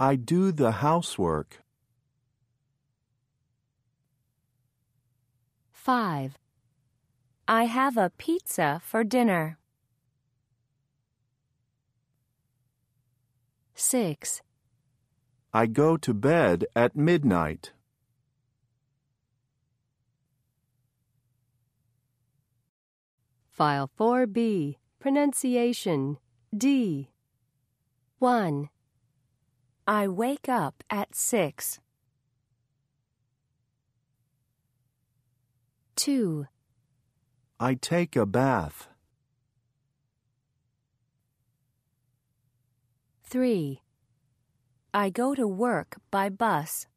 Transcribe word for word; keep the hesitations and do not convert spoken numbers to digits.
I do the housework. five. I have a pizza for dinner. six. I go to bed at midnight. File four B, Pronunciation, D. one. I wake up at six. two. I take a bath. three. I go to work by bus.